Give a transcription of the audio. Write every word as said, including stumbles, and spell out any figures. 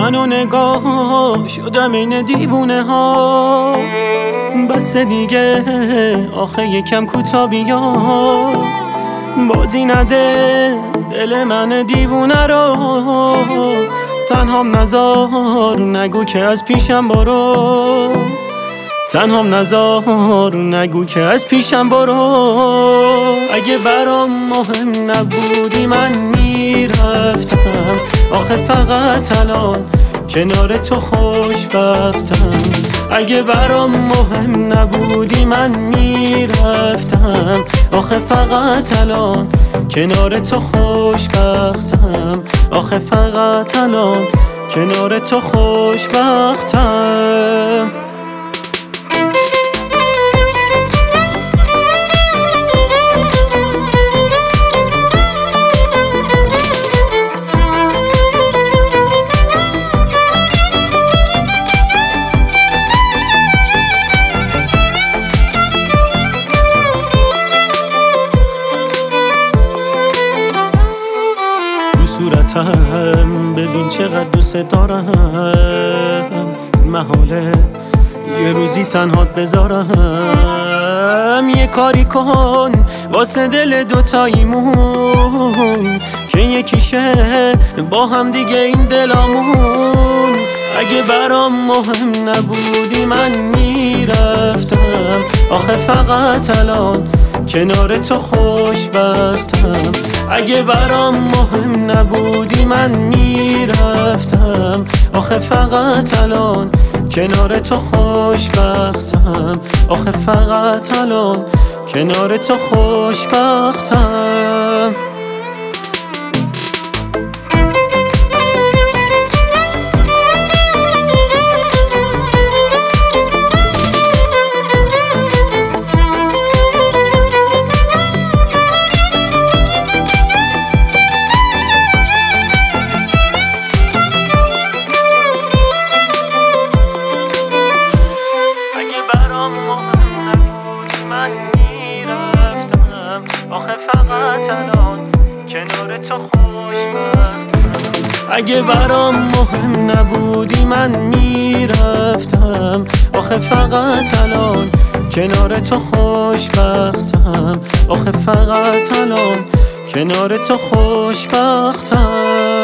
منو نگاه شدم این دیوونه ها، بس دیگه آخه یکم کوتا بیا، بازی نده دل من دیوونه رو، تنهام نزار نگو که از پیشم برو، تنهام نزار نگو که از پیشم برو. اگه برام مهم نبودی من میرفتم، آخه فقط الان کنار تو خوشبختم. اگه برام مهم نبودی من میرفتم، آخه فقط الان کنار تو خوشبختم، آخه فقط الان کنار تو خوشبختم. صورتم ببین چقدر دوست دارم، محاله یه روزی تنهات بذارم. یه کاری کن واسه دل دوتاییمون که یکیشه با هم دیگه این دلامون. اگه برام مهم نبودی من میرفتم، آخه فقط الان کنار تو خوشبختم. اگه برام مهم نبودی من میرفتم، آخه فقط الان کنار تو خوشبختم، آخه فقط الان کنار تو خوشبختم. من میرفتم، آخه فقط الان کنار تو خوشبختم. اگه برام مهم نبودی من میرفتم، آخه فقط الان کنار تو خوشبختم، آخه فقط الان کنار تو خوشبختم.